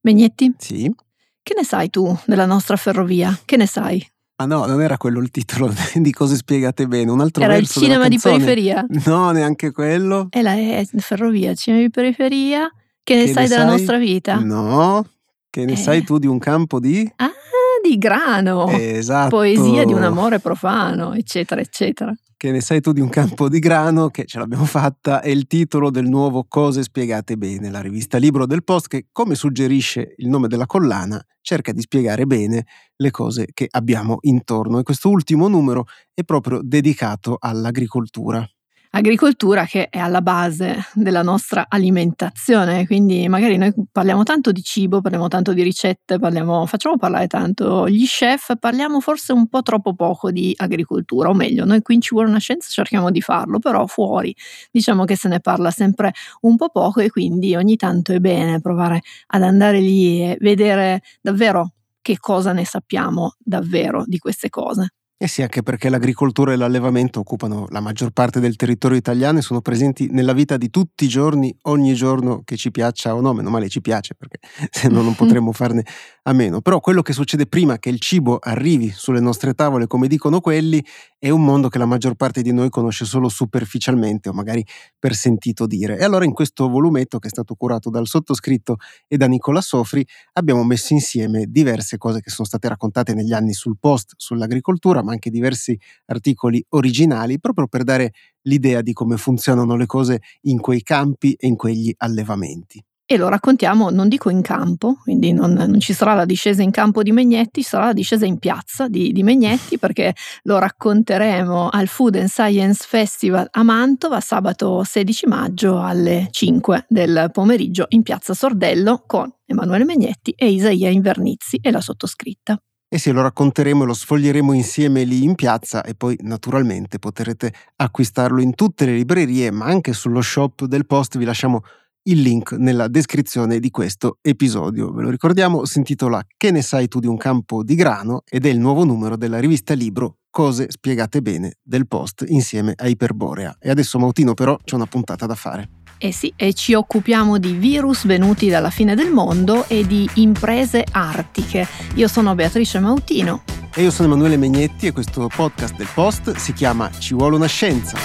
Megnetti, Sì? che ne sai tu della nostra ferrovia? Che ne sai? Ah no, non era quello il titolo di Cose spiegate bene, un altro Era il verso della cinema di canzone. periferia. No, neanche quello. E la ferrovia, cinema di periferia. Che ne Che ne sai della sai? nostra vita? No. Che ne sai Eh. tu di un campo di? Ah, di grano. Poesia di un Esatto. amore profano, eccetera, eccetera. Che ne sai tu di un campo di grano, che ce l'abbiamo fatta, è il titolo del nuovo Cose spiegate bene, la rivista libro del Post che, come suggerisce il nome della collana, cerca di spiegare bene le cose che abbiamo intorno. E questo ultimo numero è proprio dedicato all'agricoltura. Agricoltura che è alla base della nostra alimentazione, quindi magari noi parliamo tanto di cibo, parliamo tanto di ricette, facciamo parlare tanto gli chef, parliamo forse un po' troppo poco di agricoltura, o meglio, noi qui in Ci vuole una scienza cerchiamo di farlo, però fuori diciamo che se ne parla sempre un po' poco e quindi ogni tanto è bene provare ad andare lì e vedere davvero che cosa ne sappiamo davvero di queste cose. Eh sì, anche perché l'agricoltura e l'allevamento occupano la maggior parte del territorio italiano e sono presenti nella vita di tutti i giorni, ogni giorno, che ci piaccia o no. Meno male ci piace, perché se no non potremmo farne a meno. Però quello che succede prima che il cibo arrivi sulle nostre tavole, come dicono quelli, è un mondo che la maggior parte di noi conosce solo superficialmente o magari per sentito dire. E allora in questo volumetto, che è stato curato dal sottoscritto e da Nicola Sofri, abbiamo messo insieme diverse cose che sono state raccontate negli anni sul Post, sull'agricoltura, ma anche diversi articoli originali, proprio per dare l'idea di come funzionano le cose in quei campi e in quegli allevamenti. E lo raccontiamo, non dico in campo, quindi non ci sarà la discesa in campo di Megnetti, sarà la discesa in piazza di Megnetti, perché lo racconteremo al Food and Science Festival a Mantova sabato 16 maggio alle 5 del pomeriggio in piazza Sordello con Emanuele Megnetti e Isaia Invernizzi e la sottoscritta. E se lo racconteremo e lo sfoglieremo insieme lì in piazza e poi naturalmente potrete acquistarlo in tutte le librerie, ma anche sullo shop del Post. Vi lasciamo il link nella descrizione di questo episodio. Ve lo ricordiamo, si intitola Che ne sai tu di un campo di grano ed è il nuovo numero della rivista libro Cose spiegate bene del Post insieme a Iperborea. E adesso Mautino però c'è una puntata da fare. Eh sì, e ci occupiamo di virus venuti dalla fine del mondo e di imprese artiche. Io sono Beatrice Mautino. E io sono Emanuele Megnetti e questo podcast del Post si chiama Ci vuole una scienza.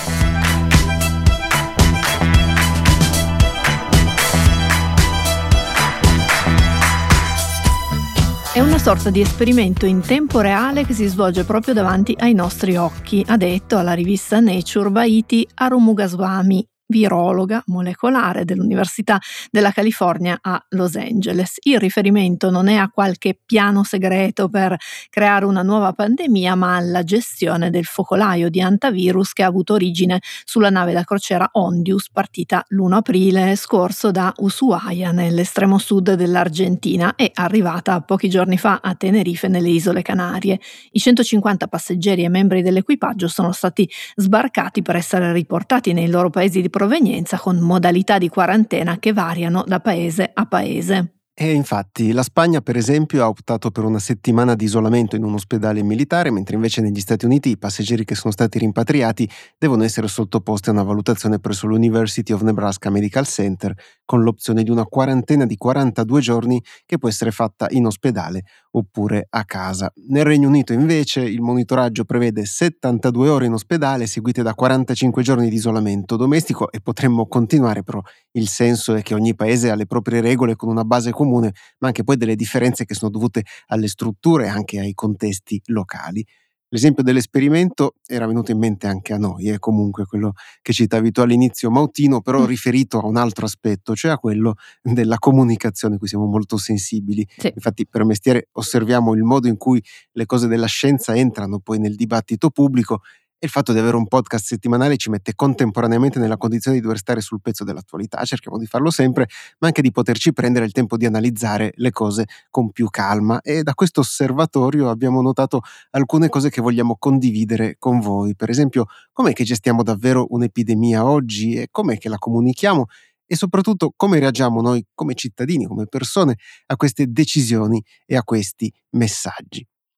È una sorta di esperimento in tempo reale che si svolge proprio davanti ai nostri occhi, ha detto alla rivista Nature Vaiti Arumughaswamy, virologa molecolare dell'Università della California a Los Angeles. Il riferimento non è a qualche piano segreto per creare una nuova pandemia, ma alla gestione del focolaio di antivirus che ha avuto origine sulla nave da crociera Ondius, partita l'1 aprile scorso da Ushuaia, nell'estremo sud dell'Argentina, e arrivata pochi giorni fa a Tenerife, nelle Isole Canarie. I 150 passeggeri e membri dell'equipaggio sono stati sbarcati per essere riportati nei loro paesi di provenienza con modalità di quarantena che variano da paese a paese. E infatti la Spagna, per esempio, ha optato per una settimana di isolamento in un ospedale militare, mentre invece negli Stati Uniti i passeggeri che sono stati rimpatriati devono essere sottoposti a una valutazione presso l'University of Nebraska Medical Center, con l'opzione di una quarantena di 42 giorni che può essere fatta in ospedale oppure a casa. Nel Regno Unito invece il monitoraggio prevede 72 ore in ospedale seguite da 45 giorni di isolamento domestico, e potremmo continuare, però il senso è che ogni paese ha le proprie regole con una base comune, ma anche poi delle differenze che sono dovute alle strutture e anche ai contesti locali. L'esempio dell'esperimento era venuto in mente anche a noi, è comunque quello che citavi tu all'inizio, Mautino, però riferito a un altro aspetto, cioè a quello della comunicazione, cui siamo molto sensibili. Sì. Infatti per mestiere osserviamo il modo in cui le cose della scienza entrano poi nel dibattito pubblico, e il fatto di avere un podcast settimanale ci mette contemporaneamente nella condizione di dover stare sul pezzo dell'attualità. Cerchiamo di farlo sempre, ma anche di poterci prendere il tempo di analizzare le cose con più calma, e da questo osservatorio abbiamo notato alcune cose che vogliamo condividere con voi. Per esempio, com'è che gestiamo davvero un'epidemia oggi e com'è che la comunichiamo, e soprattutto come reagiamo noi come cittadini, come persone, a queste decisioni e a questi messaggi.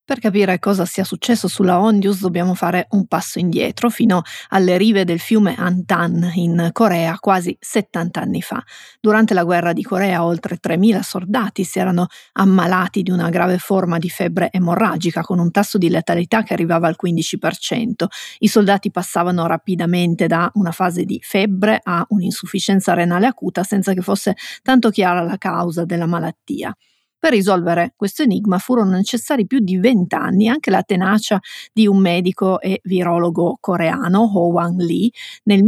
Per capire cosa sia successo sulla Ondius dobbiamo fare un passo indietro fino alle rive del fiume Antan in Corea quasi 70 anni fa. Durante la guerra di Corea oltre 3.000 soldati si erano ammalati di una grave forma di febbre emorragica con un tasso di letalità che arrivava al 15%. I soldati passavano rapidamente da una fase di febbre a un'insufficienza renale acuta senza che fosse tanto chiara la causa della malattia. Per risolvere questo enigma furono necessari più di 20 anni, anche la tenacia di un medico e virologo coreano, Ho Wang Lee. Nel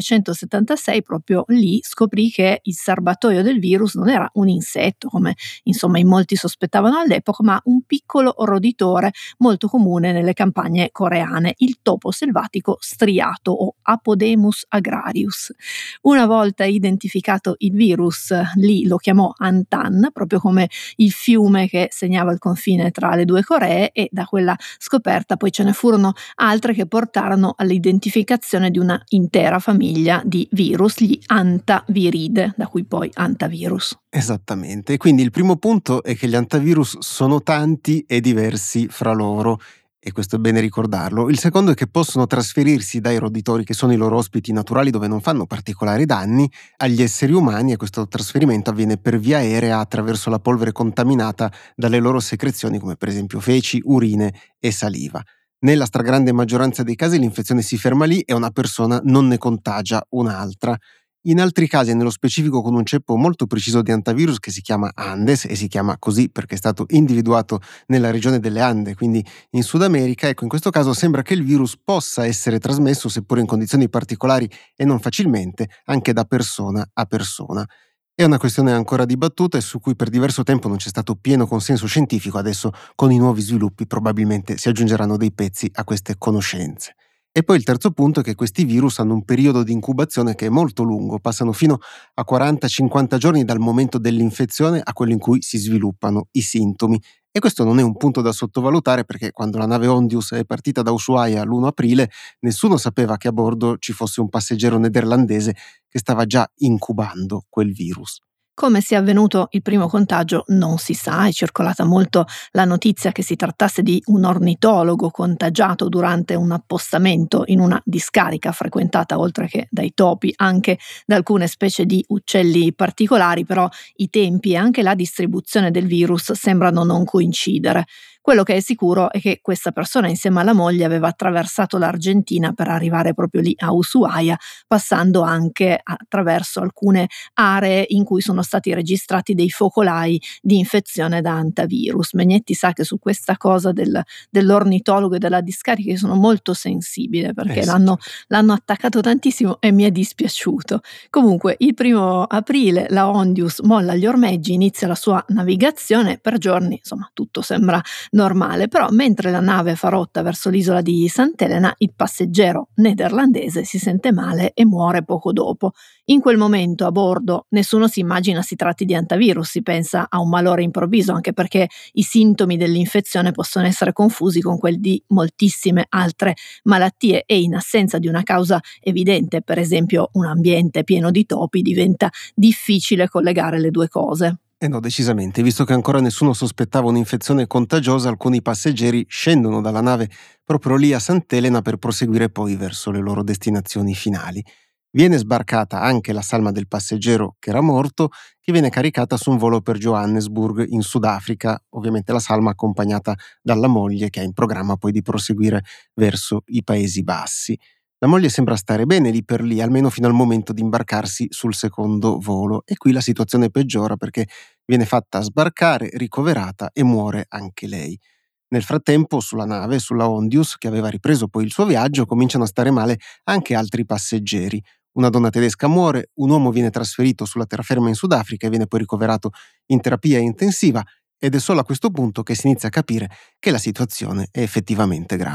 1976 proprio Lee scoprì che il serbatoio del virus non era un insetto, come insomma in molti sospettavano all'epoca, ma un piccolo roditore molto comune nelle campagne coreane, il topo selvatico striato o Apodemus agrarius. Una volta identificato il virus, Lee lo chiamò Antan, proprio come il fiume che segnava il confine tra le due Coree, e da quella scoperta poi ce ne furono altre che portarono all'identificazione di una intera famiglia di virus, gli Antaviride, da cui poi antavirus. Esattamente, quindi il primo punto è che gli antivirus sono tanti e diversi fra loro, e questo è bene ricordarlo. Il secondo è che possono trasferirsi dai roditori, che sono i loro ospiti naturali dove non fanno particolari danni, agli esseri umani, e questo trasferimento avviene per via aerea attraverso la polvere contaminata dalle loro secrezioni, come per esempio feci, urine e saliva. Nella stragrande maggioranza dei casi l'infezione si ferma lì e una persona non ne contagia un'altra. In altri casi, nello specifico con un ceppo molto preciso di antivirus che si chiama Andes, e si chiama così perché è stato individuato nella regione delle Ande, quindi in Sud America, ecco, in questo caso sembra che il virus possa essere trasmesso, seppur in condizioni particolari e non facilmente, anche da persona a persona. È una questione ancora dibattuta e su cui per diverso tempo non c'è stato pieno consenso scientifico. Adesso, con i nuovi sviluppi, probabilmente si aggiungeranno dei pezzi a queste conoscenze. E poi il terzo punto è che questi virus hanno un periodo di incubazione che è molto lungo, passano fino a 40-50 giorni dal momento dell'infezione a quello in cui si sviluppano i sintomi. E questo non è un punto da sottovalutare, perché quando la nave Ondius è partita da Ushuaia l'1 aprile, nessuno sapeva che a bordo ci fosse un passeggero nederlandese che stava già incubando quel virus. Come sia avvenuto il primo contagio non si sa, è circolata molto la notizia che si trattasse di un ornitologo contagiato durante un appostamento in una discarica frequentata oltre che dai topi anche da alcune specie di uccelli particolari, però i tempi e anche la distribuzione del virus sembrano non coincidere. Quello che è sicuro è che questa persona insieme alla moglie aveva attraversato l'Argentina per arrivare proprio lì a Ushuaia, passando anche attraverso alcune aree in cui sono stati registrati dei focolai di infezione da antivirus. Megnetti sa che su questa cosa dell'ornitologo e della discarica io sono molto sensibile, perché Sì, l'hanno attaccato tantissimo e mi è dispiaciuto. Comunque il 1 aprile la Ondius molla gli ormeggi, inizia la sua navigazione per giorni, insomma tutto sembra normale, però mentre la nave fa rotta verso l'isola di Sant'Elena, il passeggero nederlandese si sente male e muore poco dopo. In quel momento a bordo nessuno si immagina si tratti di antivirus, si pensa a un malore improvviso, anche perché i sintomi dell'infezione possono essere confusi con quelli di moltissime altre malattie e in assenza di una causa evidente, per esempio un ambiente pieno di topi, diventa difficile collegare le due cose. No, decisamente. Visto che ancora nessuno sospettava un'infezione contagiosa, alcuni passeggeri scendono dalla nave proprio lì a Sant'Elena per proseguire poi verso le loro destinazioni finali. Viene sbarcata anche la salma del passeggero che era morto, che viene caricata su un volo per Johannesburg in Sudafrica, ovviamente la salma accompagnata dalla moglie che ha in programma poi di proseguire verso i Paesi Bassi. La moglie sembra stare bene lì per lì, almeno fino al momento di imbarcarsi sul secondo volo, e qui la situazione peggiora perché viene fatta sbarcare, ricoverata e muore anche lei. Nel frattempo, sulla nave, sulla Ondius, che aveva ripreso poi il suo viaggio, cominciano a stare male anche altri passeggeri. Una donna tedesca muore, un uomo viene trasferito sulla terraferma in Sudafrica e viene poi ricoverato in terapia intensiva, ed è solo a questo punto che si inizia a capire che la situazione è effettivamente grave.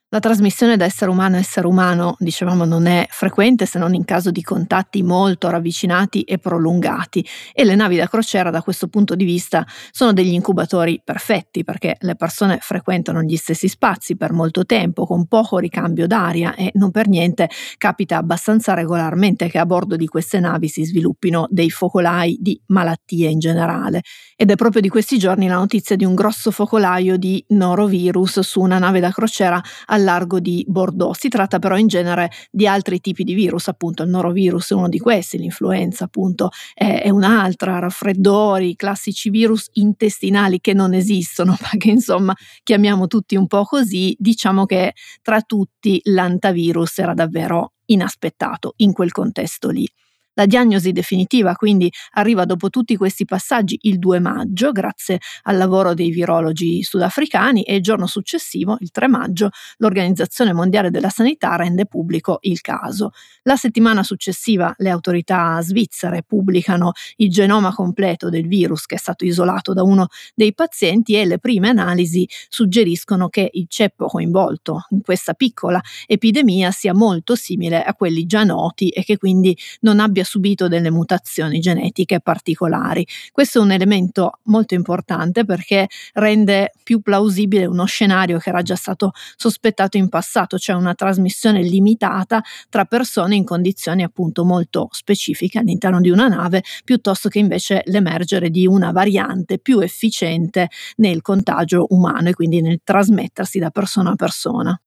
La trasmissione da essere umano a essere umano, dicevamo, non è frequente se non in caso di contatti molto ravvicinati e prolungati, e le navi da crociera da questo punto di vista sono degli incubatori perfetti, perché le persone frequentano gli stessi spazi per molto tempo con poco ricambio d'aria, e non per niente capita abbastanza regolarmente che a bordo di queste navi si sviluppino dei focolai di malattie in generale. Ed è proprio di questi giorni la notizia di un grosso focolaio di norovirus su una nave da crociera al largo di Bordeaux. Si tratta però in genere di altri tipi di virus, appunto il norovirus è uno di questi, l'influenza appunto è un'altra, raffreddori, classici virus intestinali che non esistono, ma che insomma chiamiamo tutti un po' così. Diciamo che tra tutti l'antavirus era davvero inaspettato in quel contesto lì. La diagnosi definitiva quindi arriva dopo tutti questi passaggi il 2 maggio, grazie al lavoro dei virologi sudafricani, e il giorno successivo, il 3 maggio, l'Organizzazione Mondiale della Sanità rende pubblico il caso. La settimana successiva le autorità svizzere pubblicano il genoma completo del virus che è stato isolato da uno dei pazienti, e le prime analisi suggeriscono che il ceppo coinvolto in questa piccola epidemia sia molto simile a quelli già noti e che quindi non abbia subito delle mutazioni genetiche particolari. Questo è un elemento molto importante perché rende più plausibile uno scenario che era già stato sospettato in passato, cioè una trasmissione limitata tra persone in condizioni appunto molto specifiche all'interno di una nave, piuttosto che invece l'emergere di una variante più efficiente nel contagio umano e quindi nel trasmettersi da persona a persona.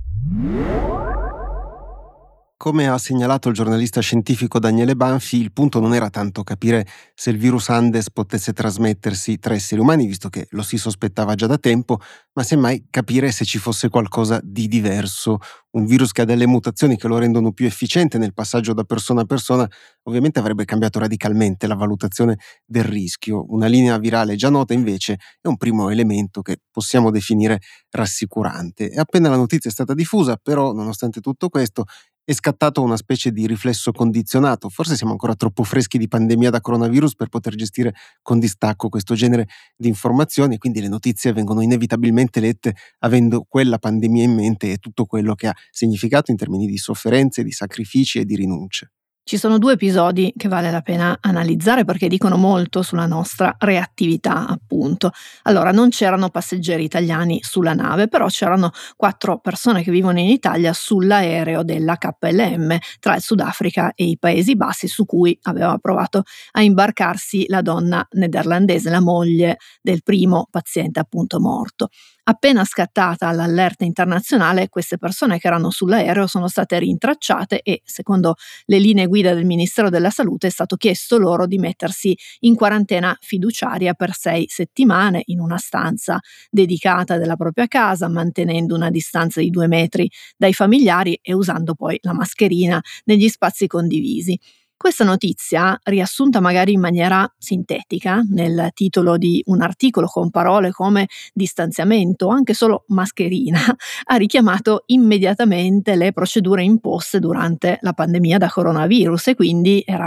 Come ha segnalato il giornalista scientifico Daniele Banfi, il punto non era tanto capire se il virus Andes potesse trasmettersi tra esseri umani, visto che lo si sospettava già da tempo, ma semmai capire se ci fosse qualcosa di diverso. Un virus che ha delle mutazioni che lo rendono più efficiente nel passaggio da persona a persona, ovviamente avrebbe cambiato radicalmente la valutazione del rischio. Una linea virale già nota, invece, è un primo elemento che possiamo definire rassicurante. E appena la notizia è stata diffusa, però, nonostante tutto questo, è scattato una specie di riflesso condizionato. Forse siamo ancora troppo freschi di pandemia da coronavirus per poter gestire con distacco questo genere di informazioni, e quindi le notizie vengono inevitabilmente lette avendo quella pandemia in mente e tutto quello che ha significato in termini di sofferenze, di sacrifici e di rinunce. Ci sono 2 episodi che vale la pena analizzare perché dicono molto sulla nostra reattività, appunto. Allora, non c'erano passeggeri italiani sulla nave, però c'erano 4 persone che vivono in Italia sull'aereo della KLM tra il Sudafrica e i Paesi Bassi, su cui aveva provato a imbarcarsi la donna nederlandese, la moglie del primo paziente appunto morto. Appena scattata l'allerta internazionale, queste persone che erano sull'aereo sono state rintracciate e, secondo le linee guida del Ministero della Salute, è stato chiesto loro di mettersi in quarantena fiduciaria per 6 settimane in una stanza dedicata della propria casa, mantenendo una distanza di 2 metri dai familiari e usando poi la mascherina negli spazi condivisi. Questa notizia, riassunta magari in maniera sintetica nel titolo di un articolo con parole come distanziamento o anche solo mascherina, ha richiamato immediatamente le procedure imposte durante la pandemia da coronavirus, e quindi era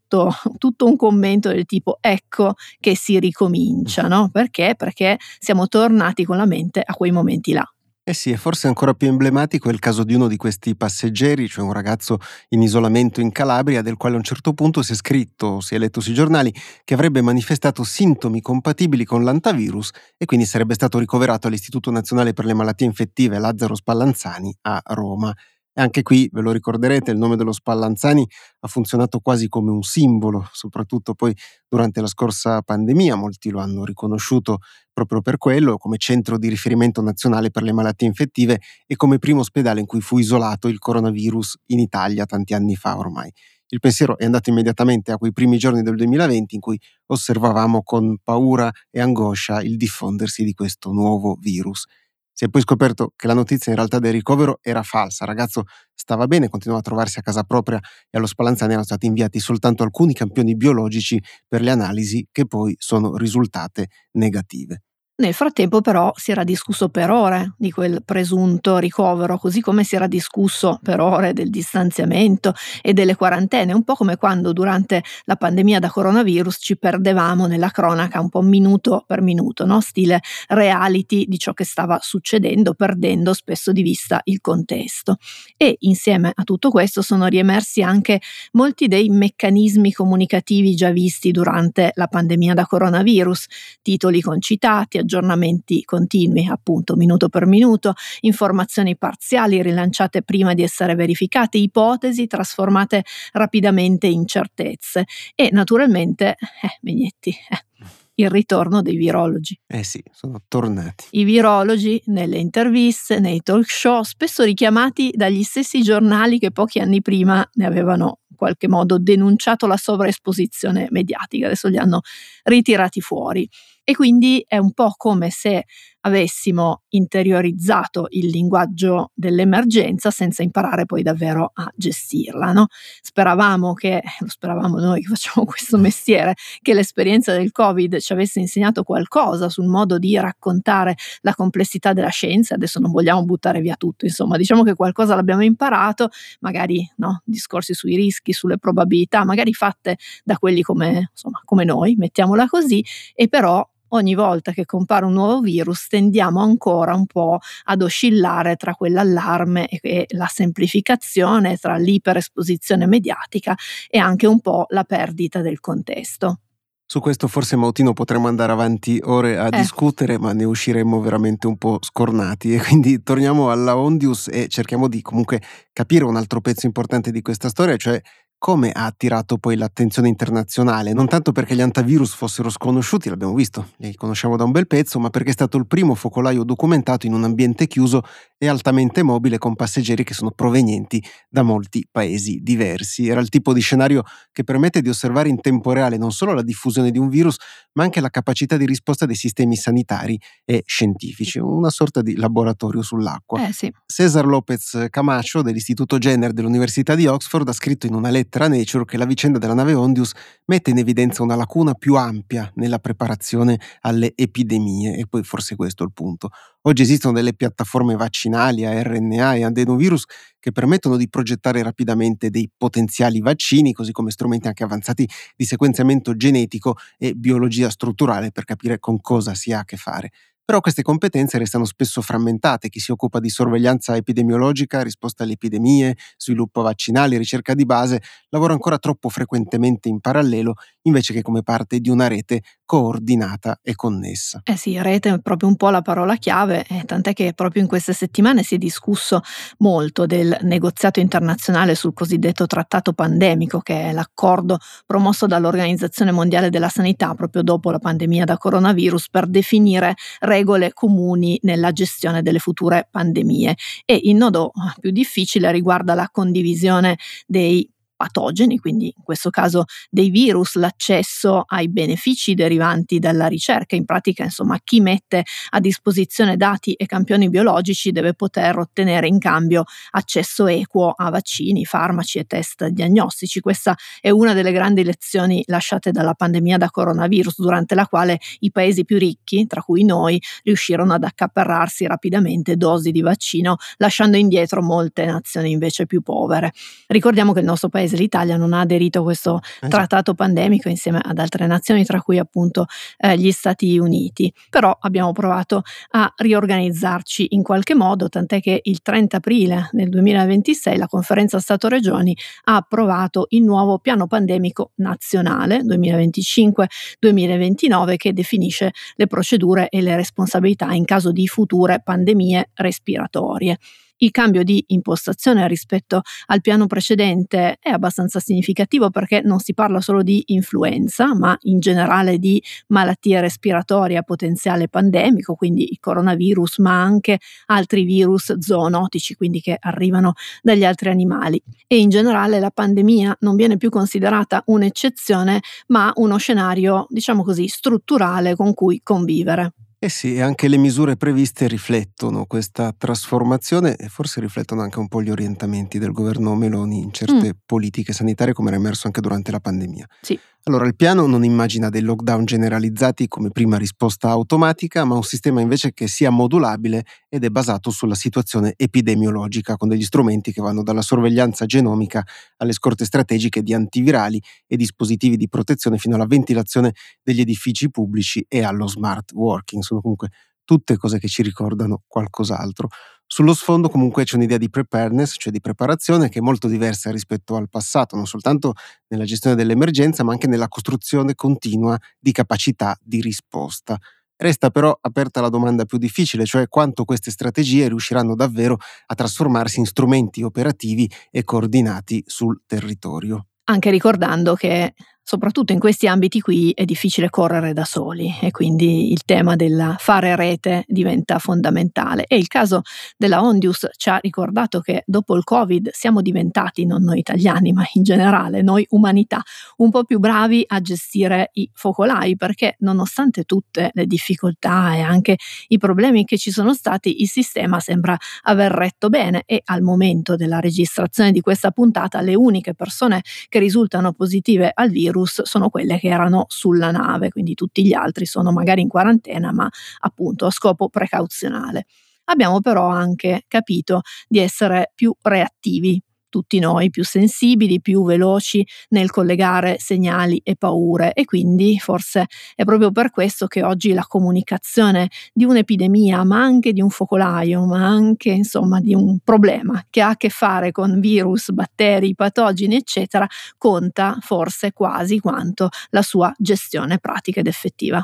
tutto un commento del tipo ecco che si ricomincia, no? Perché? Perché siamo tornati con la mente a quei momenti là. Eh sì, e forse ancora più emblematico è il caso di uno di questi passeggeri, cioè un ragazzo in isolamento in Calabria, del quale a un certo punto si è scritto, si è letto sui giornali, che avrebbe manifestato sintomi compatibili con l'antavirus e quindi sarebbe stato ricoverato all'Istituto Nazionale per le Malattie Infettive Lazzaro Spallanzani a Roma. E anche qui, ve lo ricorderete, il nome dello Spallanzani ha funzionato quasi come un simbolo, soprattutto poi durante la scorsa pandemia. Molti lo hanno riconosciuto proprio per quello, come centro di riferimento nazionale per le malattie infettive e come primo ospedale in cui fu isolato il coronavirus in Italia tanti anni fa ormai. Il pensiero è andato immediatamente a quei primi giorni del 2020 in cui osservavamo con paura e angoscia il diffondersi di questo nuovo virus. Si è poi scoperto che la notizia in realtà del ricovero era falsa. Il ragazzo stava bene, continuava a trovarsi a casa propria e allo Spallanzani erano stati inviati soltanto alcuni campioni biologici per le analisi che poi sono risultate negative. Nel frattempo però si era discusso per ore di quel presunto ricovero, così come si era discusso per ore del distanziamento e delle quarantene, un po' come quando durante la pandemia da coronavirus ci perdevamo nella cronaca un po' minuto per minuto, no? Stile reality di ciò che stava succedendo, perdendo spesso di vista il contesto. E insieme a tutto questo sono riemersi anche molti dei meccanismi comunicativi già visti durante la pandemia da coronavirus, titoli concitati, aggiornamenti continui, appunto minuto per minuto, informazioni parziali rilanciate prima di essere verificate, ipotesi trasformate rapidamente in certezze e naturalmente, Megnetti, il ritorno dei virologi. Sì, sono tornati. I virologi nelle interviste, nei talk show, spesso richiamati dagli stessi giornali che pochi anni prima ne avevano in qualche modo denunciato la sovraesposizione mediatica, adesso li hanno ritirati fuori. E quindi è un po' come se avessimo interiorizzato il linguaggio dell'emergenza senza imparare poi davvero a gestirla, no? Speravamo noi che facciamo questo mestiere, che l'esperienza del Covid ci avesse insegnato qualcosa sul modo di raccontare la complessità della scienza. Adesso non vogliamo buttare via tutto, insomma, diciamo che qualcosa l'abbiamo imparato, magari no, discorsi sui rischi, sulle probabilità, magari fatte da quelli come noi, mettiamola così, e però ogni volta che compare un nuovo virus tendiamo ancora un po' ad oscillare tra quell'allarme e la semplificazione, tra l'iperesposizione mediatica e anche un po' la perdita del contesto. Su questo forse, Mautino, potremmo andare avanti ore a discutere, ma ne usciremmo veramente un po' scornati, e quindi torniamo alla Ondius e cerchiamo di comunque capire un altro pezzo importante di questa storia, cioè come ha attirato poi l'attenzione internazionale, non tanto perché gli antivirus fossero sconosciuti, l'abbiamo visto, li conosciamo da un bel pezzo, ma perché è stato il primo focolaio documentato in un ambiente chiuso e altamente mobile con passeggeri che sono provenienti da molti paesi diversi. Era il tipo di scenario che permette di osservare in tempo reale non solo la diffusione di un virus, ma anche la capacità di risposta dei sistemi sanitari e scientifici, una sorta di laboratorio sull'acqua. Sì. César López Camacho dell'Istituto Jenner dell'Università di Oxford ha scritto in una lettera a Nature che la vicenda della nave Ondius mette in evidenza una lacuna più ampia nella preparazione alle epidemie, e poi forse questo è il punto. Oggi esistono delle piattaforme vaccinali a RNA e adenovirus che permettono di progettare rapidamente dei potenziali vaccini, così come strumenti anche avanzati di sequenziamento genetico e biologia strutturale per capire con cosa si ha a che fare. Però queste competenze restano spesso frammentate. Chi si occupa di sorveglianza epidemiologica, risposta alle epidemie, sviluppo vaccinale, ricerca di base, lavora ancora troppo frequentemente in parallelo, invece che come parte di una rete coordinata e connessa. Sì, rete è proprio un po' la parola chiave, tant'è che proprio in queste settimane si è discusso molto del negoziato internazionale sul cosiddetto trattato pandemico, che è l'accordo promosso dall'Organizzazione Mondiale della Sanità proprio dopo la pandemia da coronavirus per definire regole comuni nella gestione delle future pandemie. E il nodo più difficile riguarda la condivisione dei patogeni, quindi in questo caso dei virus, l'accesso ai benefici derivanti dalla ricerca. In pratica, insomma, chi mette a disposizione dati e campioni biologici deve poter ottenere in cambio accesso equo a vaccini, farmaci e test diagnostici. Questa è una delle grandi lezioni lasciate dalla pandemia da coronavirus, durante la quale i paesi più ricchi, tra cui noi, riuscirono ad accaparrarsi rapidamente dosi di vaccino, lasciando indietro molte nazioni invece più povere. Ricordiamo che il nostro paese, l'Italia, non ha aderito a questo trattato pandemico insieme ad altre nazioni, tra cui appunto gli Stati Uniti. Però abbiamo provato a riorganizzarci in qualche modo, tant'è che il 30 aprile del 2026 la Conferenza Stato-Regioni ha approvato il nuovo piano pandemico nazionale 2025-2029 che definisce le procedure e le responsabilità in caso di future pandemie respiratorie. Il cambio di impostazione rispetto al piano precedente è abbastanza significativo perché non si parla solo di influenza, ma in generale di malattie respiratorie a potenziale pandemico, quindi il coronavirus, ma anche altri virus zoonotici, quindi che arrivano dagli altri animali. E in generale la pandemia non viene più considerata un'eccezione, ma uno scenario, diciamo così, strutturale con cui convivere. Sì, e anche le misure previste riflettono questa trasformazione e forse riflettono anche un po' gli orientamenti del governo Meloni in certe politiche sanitarie, come era emerso anche durante la pandemia. Sì. Allora, il piano non immagina dei lockdown generalizzati come prima risposta automatica, ma un sistema invece che sia modulabile ed è basato sulla situazione epidemiologica, con degli strumenti che vanno dalla sorveglianza genomica alle scorte strategiche di antivirali e dispositivi di protezione fino alla ventilazione degli edifici pubblici e allo smart working. Sono comunque tutte cose che ci ricordano qualcos'altro. Sullo sfondo comunque c'è un'idea di preparedness, cioè di preparazione, che è molto diversa rispetto al passato, non soltanto nella gestione dell'emergenza, ma anche nella costruzione continua di capacità di risposta. Resta però aperta la domanda più difficile, cioè quanto queste strategie riusciranno davvero a trasformarsi in strumenti operativi e coordinati sul territorio. Anche ricordando che soprattutto in questi ambiti qui è difficile correre da soli e quindi il tema del fare rete diventa fondamentale. E il caso della Ondius ci ha ricordato che dopo il Covid siamo diventati, non noi italiani ma in generale noi umanità, un po' più bravi a gestire i focolai, perché nonostante tutte le difficoltà e anche i problemi che ci sono stati, il sistema sembra aver retto bene e al momento della registrazione di questa puntata le uniche persone che risultano positive al virus sono quelle che erano sulla nave, quindi tutti gli altri sono magari in quarantena, ma appunto a scopo precauzionale. Abbiamo però anche capito di essere più reattivi, tutti noi, più sensibili, più veloci nel collegare segnali e paure, e quindi forse è proprio per questo che oggi la comunicazione di un'epidemia, ma anche di un focolaio, ma anche insomma di un problema che ha a che fare con virus, batteri, patogeni eccetera, conta forse quasi quanto la sua gestione pratica ed effettiva.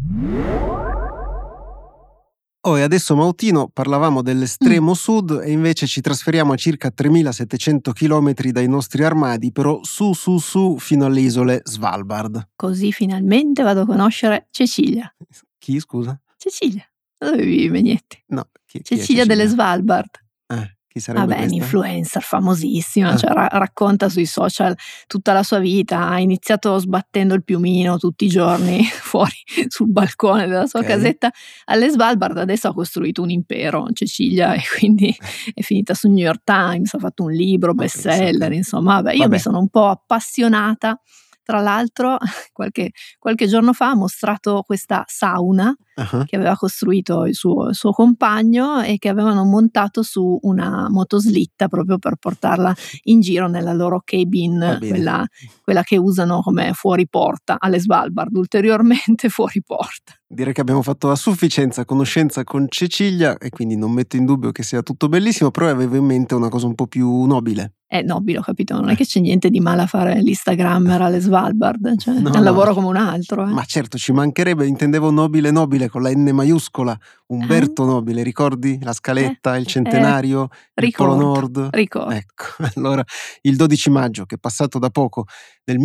E adesso Mautino, parlavamo dell'estremo sud e invece ci trasferiamo a circa 3700 km dai nostri armadi, però su fino alle isole Svalbard. Così finalmente vado a conoscere Cecilia. Chi, scusa? Cecilia, dove vivi, Megnetti? No, chi è Cecilia delle Svalbard. Chi sarebbe Vabbè, questa? un'influencer famosissima, cioè racconta sui social tutta la sua vita, ha iniziato sbattendo il piumino tutti i giorni fuori sul balcone della sua casetta alle Svalbard, adesso ha costruito un impero, Cecilia, e quindi è finita su New York Times, ha fatto un libro bestseller, insomma, io mi sono un po' appassionata. Tra l'altro qualche giorno fa ha mostrato questa sauna che aveva costruito il suo compagno e che avevano montato su una motoslitta proprio per portarla in giro nella loro cabin, quella che usano come fuori porta alle Svalbard, ulteriormente fuori porta. Direi che abbiamo fatto a sufficienza conoscenza con Cecilia e quindi non metto in dubbio che sia tutto bellissimo, però avevo in mente una cosa un po' più nobile. È nobile, ho capito, non è che c'è niente di male a fare l'Instagrammer alle Svalbard, cioè è un lavoro come un altro. Ma certo, ci mancherebbe, intendevo nobile con la N maiuscola, Umberto Nobile, ricordi? La scaletta, il centenario, il Polo Nord? Ricordo. Ecco, allora il 12 maggio, che è passato da poco, nel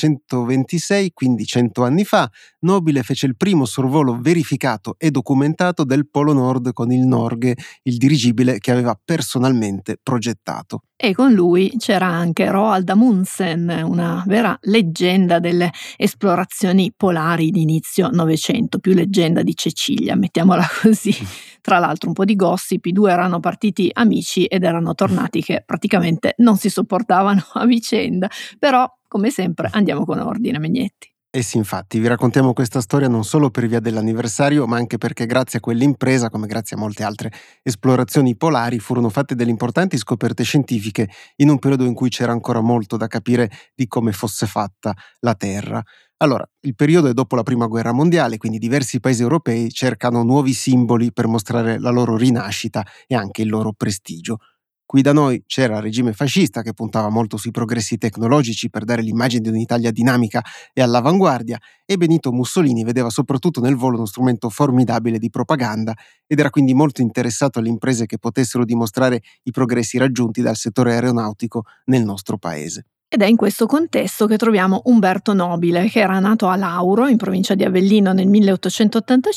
1926, quindi 100 anni fa, Nobile fece il primo sorvolo verificato e documentato del Polo Nord con il Norge, il dirigibile che aveva personalmente progettato. E con lui c'era anche Roald Amundsen, una vera leggenda delle esplorazioni polari di inizio Novecento, più leggenda di Cecilia, mettiamola così. Tra l'altro un po' di gossip, i due erano partiti amici ed erano tornati che praticamente non si sopportavano a vicenda, però come sempre andiamo con ordine, Megnetti. Sì, infatti, vi raccontiamo questa storia non solo per via dell'anniversario, ma anche perché grazie a quell'impresa, come grazie a molte altre esplorazioni polari, furono fatte delle importanti scoperte scientifiche in un periodo in cui c'era ancora molto da capire di come fosse fatta la Terra. Allora, il periodo è dopo la Prima Guerra Mondiale, quindi diversi paesi europei cercano nuovi simboli per mostrare la loro rinascita e anche il loro prestigio. Qui da noi c'era il regime fascista che puntava molto sui progressi tecnologici per dare l'immagine di un'Italia dinamica e all'avanguardia, e Benito Mussolini vedeva soprattutto nel volo uno strumento formidabile di propaganda ed era quindi molto interessato alle imprese che potessero dimostrare i progressi raggiunti dal settore aeronautico nel nostro paese. Ed è in questo contesto che troviamo Umberto Nobile, che era nato a Lauro, in provincia di Avellino, nel 1885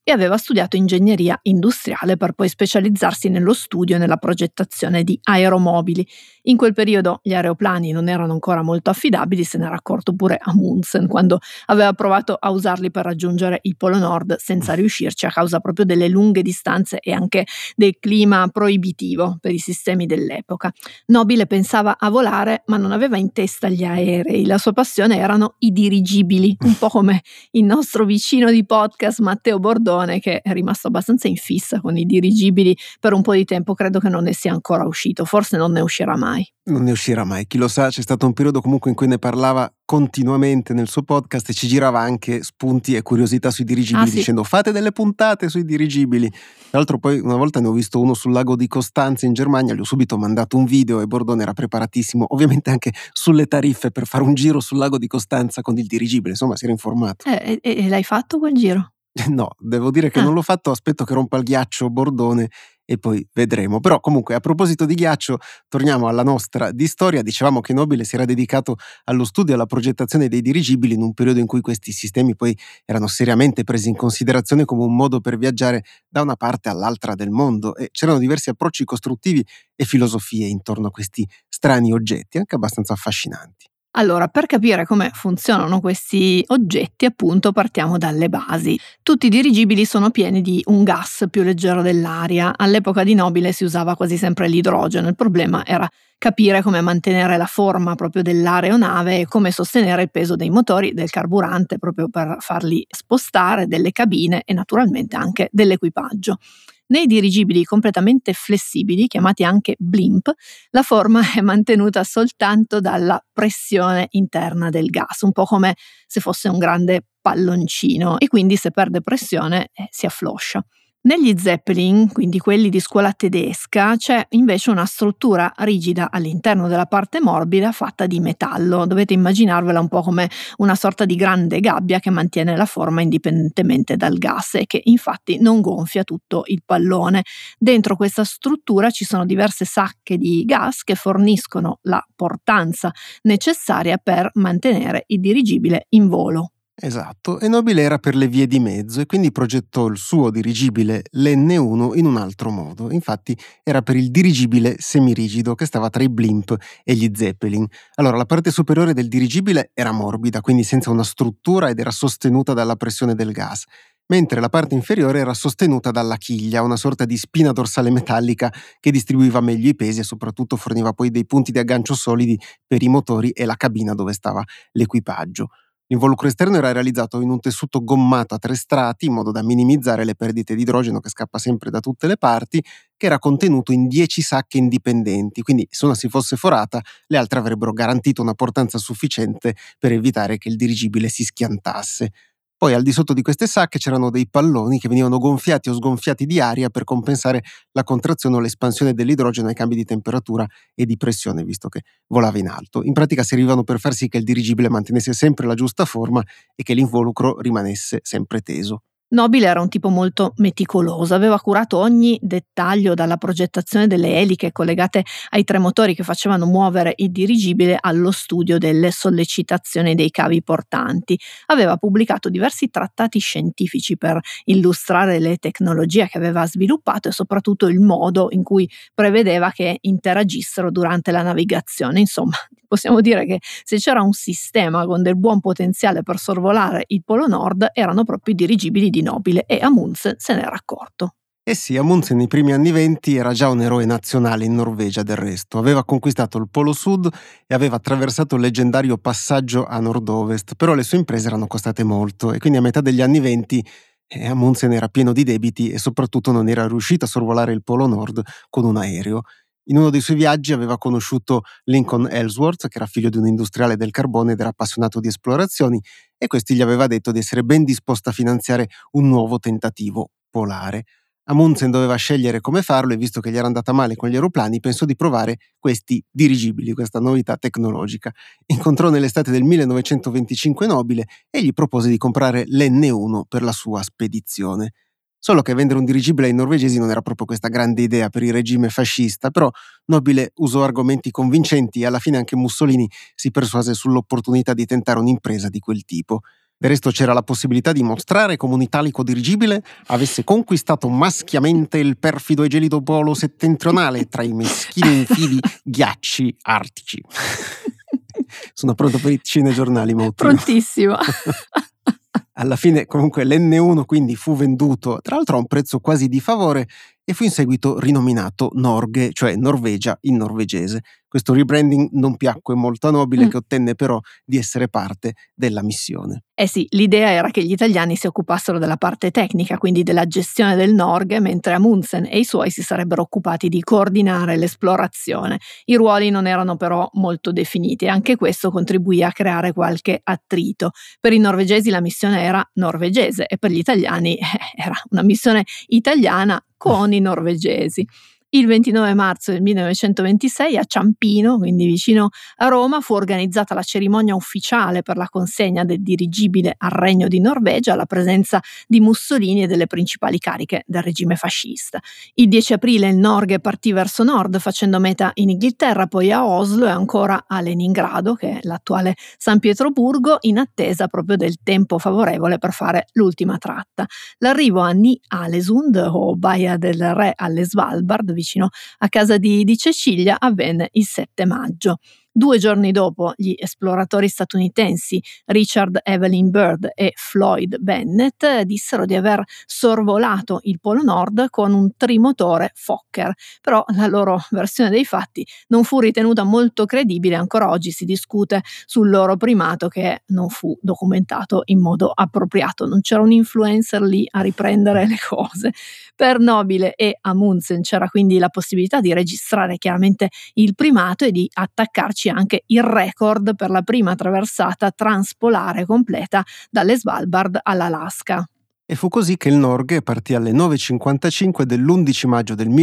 e aveva studiato ingegneria industriale per poi specializzarsi nello studio e nella progettazione di aeromobili. In quel periodo gli aeroplani non erano ancora molto affidabili, se n'era accorto pure Amundsen quando aveva provato a usarli per raggiungere il Polo Nord senza riuscirci a causa proprio delle lunghe distanze e anche del clima proibitivo per i sistemi dell'epoca. Nobile pensava a volare, ma non aveva in testa gli aerei. La sua passione erano i dirigibili, un po' come il nostro vicino di podcast Matteo Bordone, che è rimasto abbastanza in fissa con i dirigibili per un po' di tempo. Credo che non ne sia ancora uscito, forse non ne uscirà mai. Non ne uscirà mai, chi lo sa. C'è stato un periodo comunque in cui ne parlava continuamente nel suo podcast e ci girava anche spunti e curiosità sui dirigibili, Sì. dicendo fate delle puntate sui dirigibili. Tra l'altro poi una volta ne ho visto uno sul lago di Costanza in Germania, gli ho subito mandato un video e Bordone era preparatissimo, ovviamente anche sulle tariffe per fare un giro sul lago di Costanza con il dirigibile, insomma si era informato. E l'hai fatto quel giro? No, devo dire che non l'ho fatto, aspetto che rompa il ghiaccio Bordone e poi vedremo. Però comunque, a proposito di ghiaccio, torniamo alla nostra di storia. Dicevamo che Nobile si era dedicato allo studio e alla progettazione dei dirigibili in un periodo in cui questi sistemi poi erano seriamente presi in considerazione come un modo per viaggiare da una parte all'altra del mondo, e c'erano diversi approcci costruttivi e filosofie intorno a questi strani oggetti, anche abbastanza affascinanti. Allora, per capire come funzionano questi oggetti, appunto, partiamo dalle basi. Tutti i dirigibili sono pieni di un gas più leggero dell'aria. All'epoca di Nobile si usava quasi sempre l'idrogeno. Il problema era capire come mantenere la forma proprio dell'aeronave e come sostenere il peso dei motori, del carburante, proprio per farli spostare, delle cabine e naturalmente anche dell'equipaggio. Nei dirigibili completamente flessibili, chiamati anche blimp, la forma è mantenuta soltanto dalla pressione interna del gas, un po' come se fosse un grande palloncino, e quindi se perde pressione si affloscia. Negli Zeppelin, quindi quelli di scuola tedesca, c'è invece una struttura rigida all'interno della parte morbida fatta di metallo. Dovete immaginarvela un po' come una sorta di grande gabbia che mantiene la forma indipendentemente dal gas e che infatti non gonfia tutto il pallone. Dentro questa struttura ci sono diverse sacche di gas che forniscono la portanza necessaria per mantenere il dirigibile in volo. Esatto, e Nobile era per le vie di mezzo e quindi progettò il suo dirigibile, l'N1, in un altro modo. Infatti era per il dirigibile semirigido che stava tra i blimp e gli Zeppelin. Allora, la parte superiore del dirigibile era morbida, quindi senza una struttura, ed era sostenuta dalla pressione del gas, mentre la parte inferiore era sostenuta dalla chiglia, una sorta di spina dorsale metallica che distribuiva meglio i pesi e soprattutto forniva poi dei punti di aggancio solidi per i motori e la cabina dove stava l'equipaggio. L'involucro esterno era realizzato in un tessuto gommato a 3 strati in modo da minimizzare le perdite di idrogeno che scappa sempre da tutte le parti, che era contenuto in 10 sacche indipendenti, quindi se una si fosse forata le altre avrebbero garantito una portanza sufficiente per evitare che il dirigibile si schiantasse. Poi al di sotto di queste sacche c'erano dei palloni che venivano gonfiati o sgonfiati di aria per compensare la contrazione o l'espansione dell'idrogeno ai cambi di temperatura e di pressione, visto che volava in alto. In pratica servivano per far sì che il dirigibile mantenesse sempre la giusta forma e che l'involucro rimanesse sempre teso. Nobile era un tipo molto meticoloso, aveva curato ogni dettaglio, dalla progettazione delle eliche collegate ai 3 motori che facevano muovere il dirigibile allo studio delle sollecitazioni dei cavi portanti. Aveva pubblicato diversi trattati scientifici per illustrare le tecnologie che aveva sviluppato e soprattutto il modo in cui prevedeva che interagissero durante la navigazione. Insomma, possiamo dire che se c'era un sistema con del buon potenziale per sorvolare il Polo Nord erano proprio i dirigibili di Nobile, e Amundsen se n'era accorto. Eh sì, Amundsen nei primi anni '20 era già un eroe nazionale in Norvegia, del resto. Aveva conquistato il Polo Sud e aveva attraversato il leggendario passaggio a nord-ovest, però le sue imprese erano costate molto e quindi a metà degli anni '20 Amundsen era pieno di debiti e soprattutto non era riuscito a sorvolare il Polo Nord con un aereo. In uno dei suoi viaggi aveva conosciuto Lincoln Ellsworth, che era figlio di un industriale del carbone ed era appassionato di esplorazioni, e questi gli aveva detto di essere ben disposto a finanziare un nuovo tentativo polare. Amundsen doveva scegliere come farlo e, visto che gli era andata male con gli aeroplani, pensò di provare questi dirigibili, questa novità tecnologica. Incontrò nell'estate del 1925 Nobile e gli propose di comprare l'N1 per la sua spedizione. Solo che vendere un dirigibile ai norvegesi non era proprio questa grande idea per il regime fascista, però Nobile usò argomenti convincenti e alla fine anche Mussolini si persuase sull'opportunità di tentare un'impresa di quel tipo. Del resto c'era la possibilità di mostrare come un italico dirigibile avesse conquistato maschiamente il perfido e gelido polo settentrionale tra i meschini infidi ghiacci artici. Sono pronto per i cinegiornali, Mautino. Prontissimo. Alla fine comunque l'N1 quindi fu venduto, tra l'altro a un prezzo quasi di favore, e fu in seguito rinominato Norge, cioè Norvegia in norvegese. Questo rebranding non piacque molto a Nobile, che ottenne però di essere parte della missione. Eh sì, l'idea era che gli italiani si occupassero della parte tecnica, quindi della gestione del Norge, mentre Amundsen e i suoi si sarebbero occupati di coordinare l'esplorazione. I ruoli non erano però molto definiti e anche questo contribuì a creare qualche attrito. Per i norvegesi la missione era norvegese e per gli italiani era una missione italiana con i norvegesi. Il 29 marzo del 1926 a Ciampino, quindi vicino a Roma, fu organizzata la cerimonia ufficiale per la consegna del dirigibile al Regno di Norvegia alla presenza di Mussolini e delle principali cariche del regime fascista. Il 10 aprile il Norge partì verso nord facendo meta in Inghilterra, poi a Oslo e ancora a Leningrado, che è l'attuale San Pietroburgo, in attesa proprio del tempo favorevole per fare l'ultima tratta. L'arrivo a Ny-Ålesund o Baia del Re alle Svalbard, vicino a casa di Cecilia, avvenne il 7 maggio. 2 giorni dopo, gli esploratori statunitensi Richard Evelyn Byrd e Floyd Bennett dissero di aver sorvolato il Polo Nord con un trimotore Fokker, però la loro versione dei fatti non fu ritenuta molto credibile. Ancora oggi si discute sul loro primato, che non fu documentato in modo appropriato. Non c'era un influencer lì a riprendere le cose. Per Nobile e Amundsen c'era quindi la possibilità di registrare chiaramente il primato e di attaccarci anche il record per la prima traversata transpolare completa dalle Svalbard all'Alaska. E fu così che il Norge partì alle 9:55 dell'11 maggio del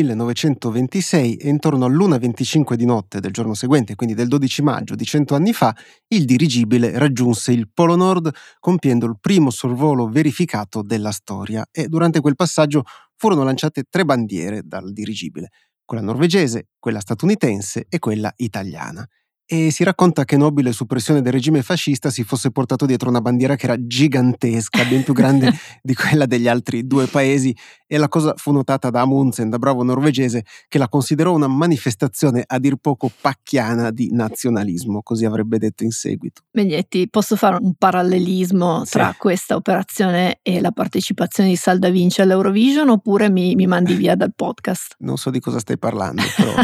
1926 e intorno all'1:25 di notte del giorno seguente, quindi del 12 maggio di 100 anni fa, il dirigibile raggiunse il Polo Nord compiendo il primo sorvolo verificato della storia, e durante quel passaggio furono lanciate 3 bandiere dal dirigibile, quella norvegese, quella statunitense e quella italiana. E si racconta che Nobile, su pressione del regime fascista, si fosse portato dietro una bandiera che era gigantesca, ben più grande di quella degli altri 2 paesi, e la cosa fu notata da Amundsen, da bravo norvegese, che la considerò una manifestazione a dir poco pacchiana di nazionalismo, così avrebbe detto in seguito. Megnetti, posso fare un parallelismo tra questa operazione e la partecipazione di Salda Vinci all'Eurovision, oppure mi mandi via dal podcast? Non so di cosa stai parlando, però...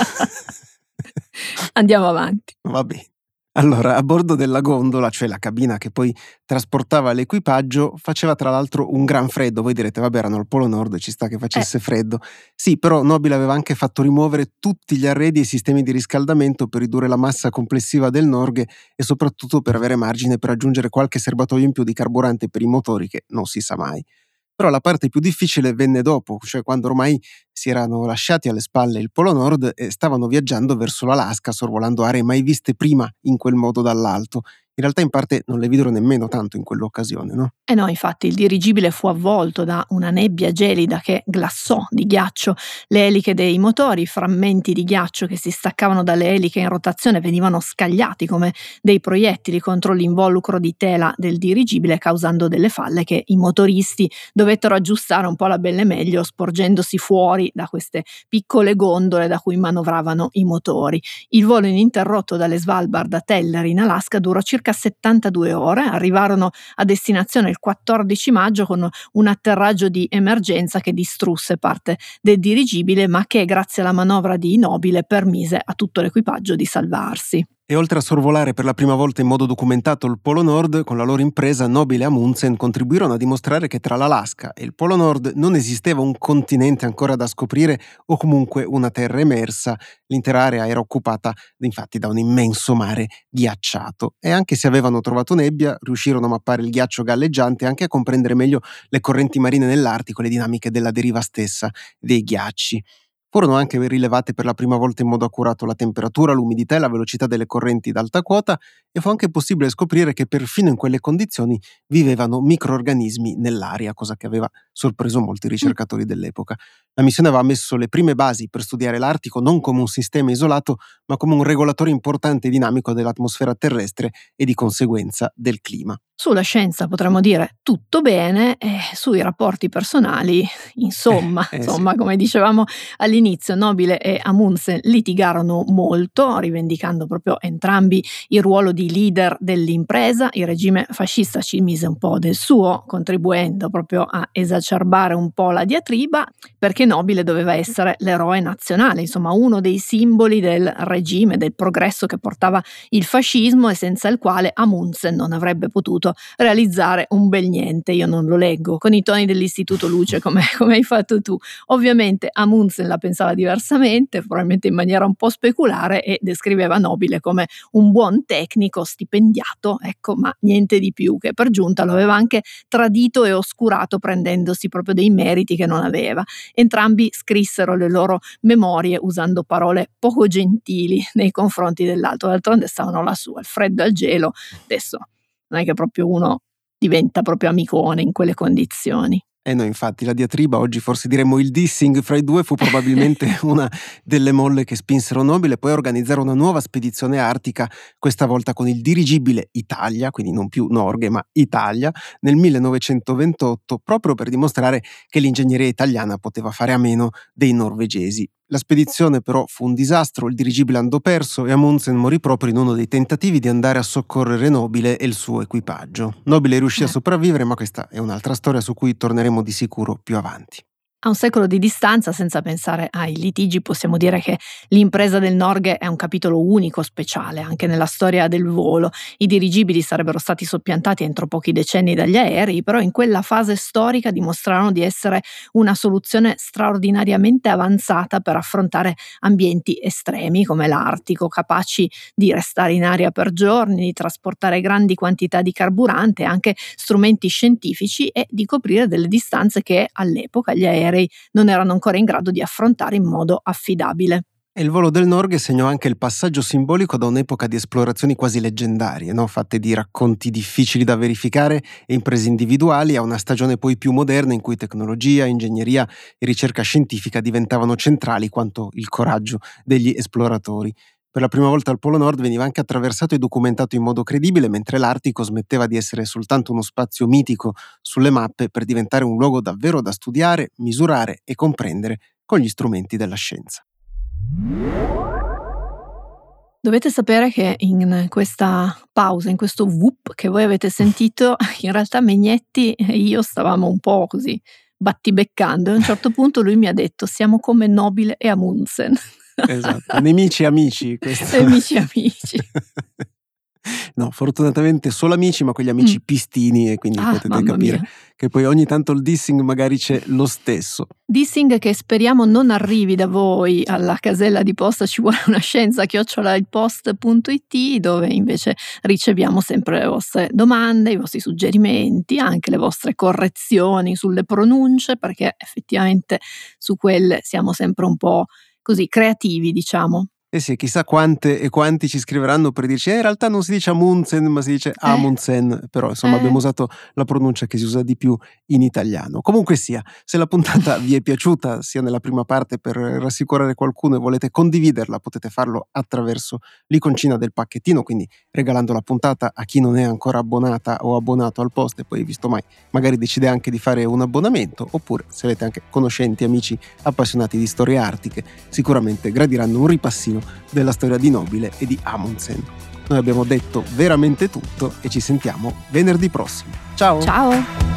Andiamo avanti. Va bene. Allora, a bordo della gondola, cioè la cabina che poi trasportava l'equipaggio, faceva tra l'altro un gran freddo. Voi direte, vabbè, erano al Polo Nord, ci sta che facesse freddo. Sì, però Nobile aveva anche fatto rimuovere tutti gli arredi e i sistemi di riscaldamento per ridurre la massa complessiva del Norge e soprattutto per avere margine per aggiungere qualche serbatoio in più di carburante per i motori, che non si sa mai. Però la parte più difficile venne dopo, cioè quando ormai si erano lasciati alle spalle il Polo Nord e stavano viaggiando verso l'Alaska, sorvolando aree mai viste prima in quel modo dall'alto. In realtà in parte non le videro nemmeno tanto in quell'occasione, no? No, infatti il dirigibile fu avvolto da una nebbia gelida che glassò di ghiaccio le eliche dei motori. Frammenti di ghiaccio che si staccavano dalle eliche in rotazione venivano scagliati come dei proiettili contro l'involucro di tela del dirigibile, causando delle falle che i motoristi dovettero aggiustare un po' alla belle meglio, sporgendosi fuori da queste piccole gondole da cui manovravano i motori. Il volo ininterrotto dalle Svalbard a Teller in Alaska durò circa 72 ore, arrivarono a destinazione il 14 maggio con un atterraggio di emergenza che distrusse parte del dirigibile, ma che grazie alla manovra di Nobile permise a tutto l'equipaggio di salvarsi. E oltre a sorvolare per la prima volta in modo documentato il Polo Nord, con la loro impresa Nobile e Amundsen contribuirono a dimostrare che tra l'Alaska e il Polo Nord non esisteva un continente ancora da scoprire o comunque una terra emersa. L'intera area era occupata infatti da un immenso mare ghiacciato, e anche se avevano trovato nebbia riuscirono a mappare il ghiaccio galleggiante e anche a comprendere meglio le correnti marine nell'Artico e le dinamiche della deriva stessa dei ghiacci. Furono anche rilevate per la prima volta in modo accurato la temperatura, l'umidità e la velocità delle correnti d'alta quota, e fu anche possibile scoprire che perfino in quelle condizioni vivevano microrganismi nell'aria, cosa che aveva sorpreso molti ricercatori dell'epoca. La missione aveva messo le prime basi per studiare l'Artico non come un sistema isolato, ma come un regolatore importante e dinamico dell'atmosfera terrestre e di conseguenza del clima. Sulla scienza potremmo dire tutto bene, e sui rapporti personali, insomma, sì. Come dicevamo all'inizio, Nobile e Amundsen litigarono molto, rivendicando proprio entrambi il ruolo di leader dell'impresa. Il regime fascista ci mise un po' del suo, contribuendo proprio a esacerbare un po' la diatriba, perché Nobile doveva essere l'eroe nazionale, insomma uno dei simboli del regime, del progresso che portava il fascismo e senza il quale Amundsen non avrebbe potuto realizzare un bel niente. Io non lo leggo con i toni dell'Istituto Luce come hai fatto tu. Ovviamente Amundsen la pensava diversamente, probabilmente in maniera un po' speculare, e descriveva Nobile come un buon tecnico stipendiato, ecco, ma niente di più, che per giunta lo aveva anche tradito e oscurato prendendosi proprio dei meriti che non aveva. Entrambi scrissero le loro memorie usando parole poco gentili nei confronti dell'altro, d'altronde stavano lassù al freddo e al gelo. Adesso non è che proprio uno diventa proprio amicone in quelle condizioni. No, infatti la diatriba, oggi forse diremmo il dissing fra i due, fu probabilmente una delle molle che spinsero Nobile poi a organizzare una nuova spedizione artica, questa volta con il dirigibile Italia, quindi non più Norge ma Italia, nel 1928, proprio per dimostrare che l'ingegneria italiana poteva fare a meno dei norvegesi. La spedizione però fu un disastro, il dirigibile andò perso e Amundsen morì proprio in uno dei tentativi di andare a soccorrere Nobile e il suo equipaggio. Nobile riuscì a sopravvivere, ma questa è un'altra storia su cui torneremo di sicuro più avanti. A un secolo di distanza, senza pensare ai litigi, possiamo dire che l'impresa del Norge è un capitolo unico, speciale, anche nella storia del volo. I dirigibili sarebbero stati soppiantati entro pochi decenni dagli aerei, però in quella fase storica dimostrarono di essere una soluzione straordinariamente avanzata per affrontare ambienti estremi come l'Artico, capaci di restare in aria per giorni, di trasportare grandi quantità di carburante, anche strumenti scientifici, e di coprire delle distanze che all'epoca gli aerei non erano ancora in grado di affrontare in modo affidabile. E il volo del Norge segnò anche il passaggio simbolico da un'epoca di esplorazioni quasi leggendarie, fatte di racconti difficili da verificare e imprese individuali, a una stagione poi più moderna in cui tecnologia, ingegneria e ricerca scientifica diventavano centrali quanto il coraggio degli esploratori. Per la prima volta il Polo Nord veniva anche attraversato e documentato in modo credibile, mentre l'Artico smetteva di essere soltanto uno spazio mitico sulle mappe per diventare un luogo davvero da studiare, misurare e comprendere con gli strumenti della scienza. Dovete sapere che in questa pausa, in questo whoop che voi avete sentito, in realtà Megnetti e io stavamo un po' così battibeccando, e a un certo punto lui mi ha detto: siamo come Nobile e Amundsen. Esatto, nemici e amici. Nemici e amici. No, fortunatamente solo amici, ma quegli amici pistini, e quindi potete capire che poi ogni tanto il dissing magari c'è lo stesso. Dissing che speriamo non arrivi da voi alla casella di posta ci vuole una scienza@ilpost.it, dove invece riceviamo sempre le vostre domande, i vostri suggerimenti, anche le vostre correzioni sulle pronunce, perché effettivamente su quelle siamo sempre un po' così creativi, diciamo. Eh sì, chissà quante e quanti ci scriveranno per dirci in realtà non si dice Amundsen ma si dice Amundsen, però insomma abbiamo usato la pronuncia che si usa di più in italiano. Comunque sia, se la puntata vi è piaciuta, sia nella prima parte per rassicurare qualcuno e volete condividerla, potete farlo attraverso l'iconcina del pacchettino, quindi regalando la puntata a chi non è ancora abbonata o abbonato al Post e poi, visto mai, magari decide anche di fare un abbonamento, oppure se avete anche conoscenti, amici appassionati di storie artiche, sicuramente gradiranno un ripassino della storia di Nobile e di Amundsen. Noi abbiamo detto veramente tutto e ci sentiamo venerdì prossimo. Ciao! Ciao!